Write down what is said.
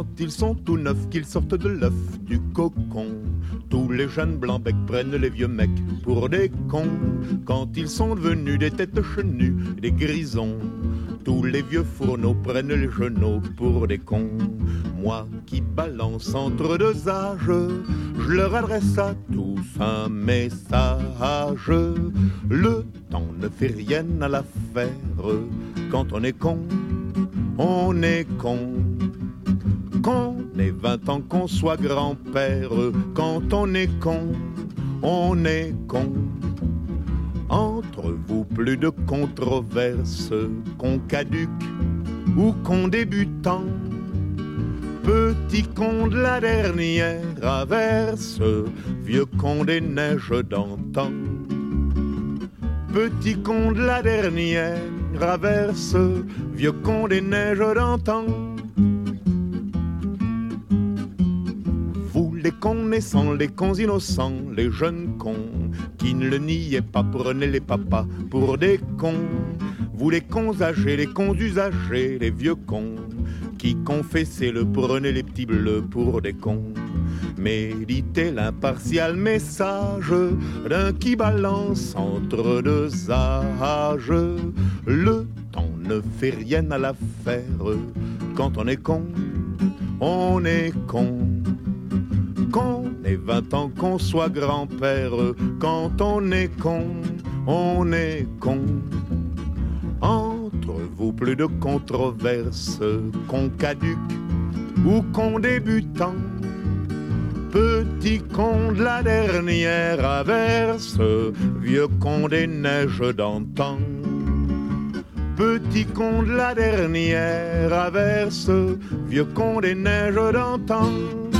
Quand ils sont tout neufs, qu'ils sortent de l'œuf du cocon, tous les jeunes blancs-becs prennent les vieux mecs pour des cons. Quand ils sont devenus des têtes chenues, des grisons, tous les vieux fourneaux prennent les genoux pour des cons. Moi qui balance entre deux âges, je leur adresse à tous un message. Le temps ne fait rien à l'affaire. Quand on est con, on est con. Qu'on ait 20 ans, qu'on soit grand-père, quand on est con, on est con. Entre vous, plus de controverses, qu'on caduque ou qu'on débutant. Petit con de la dernière averse, vieux con des neiges d'antan. Petit con de la dernière averse, vieux con des neiges d'antan. Vous les cons naissants, les cons innocents, les jeunes cons qui ne le niaient pas, prenez les papas pour des cons. Vous les cons âgés, les cons usagés, les vieux cons qui confessaient le, prenez les petits bleus pour des cons. Méditez l'impartial message d'un qui balance entre deux âges. Le temps ne fait rien à l'affaire. Quand on est con, on est con. Qu'on ait 20 ans, qu'on soit grand-père, quand on est con, on est con. Entre vous, plus de controverses, qu'on caduque ou qu'on débutant. Petit con de la dernière averse, vieux con des neiges d'antan. Petit con de la dernière averse, vieux con des neiges d'antan.